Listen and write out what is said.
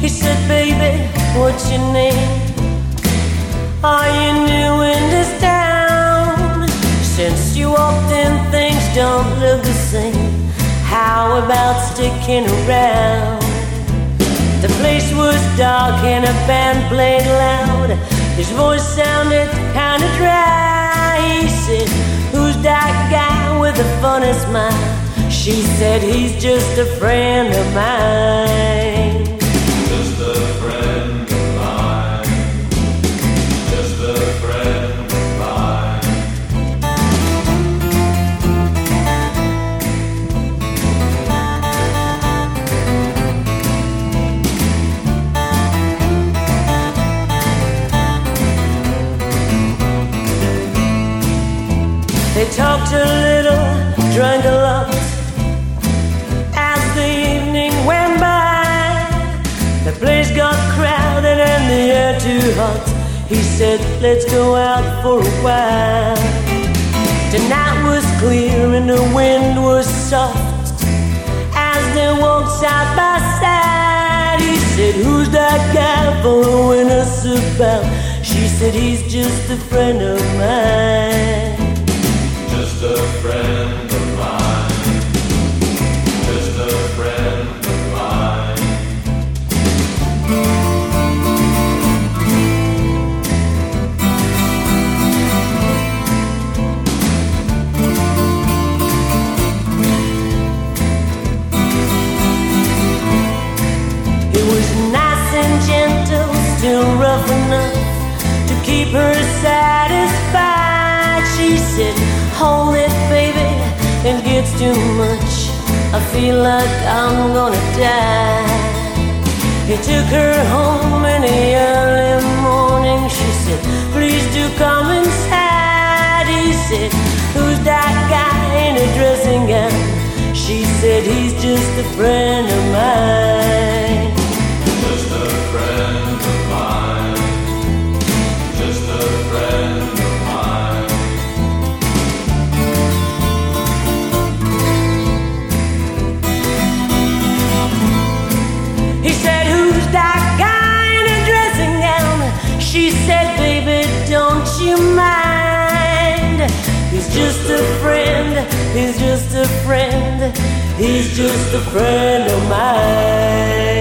He said, baby, what's your name? Are you new in this town? Since you walked in, things don't look the same. How about sticking around? The place was dark and a band played loud. His voice sounded kinda dry. He said, who's that guy with the funny smile? She said, he's just a friend of mine. Just a friend of mine. Just a friend of mine. They talked a little, drank a lot. As the evening went by, the place got crowded and the air too hot. He said, let's go out for a while. The night was clear and the wind was soft. As they walked side by side, he said, who's that guy following us about? She said, he's just a friend of mine. Just a friend of mine. Just a friend of mine. It was nice and gentle, still rough enough to keep her satisfied. She said, hold it, baby, it gets too much. I feel like I'm gonna die. He took her home in the early morning. She said, please do come inside. He said, who's that guy in a dressing gown? She said, he's just a friend of mine. Just a friend of mine. Just a friend of mine. He said, who's that guy in a dressing gown? She said, baby, don't you mind? He's just a friend, he's just a friend, he's just a friend of mine.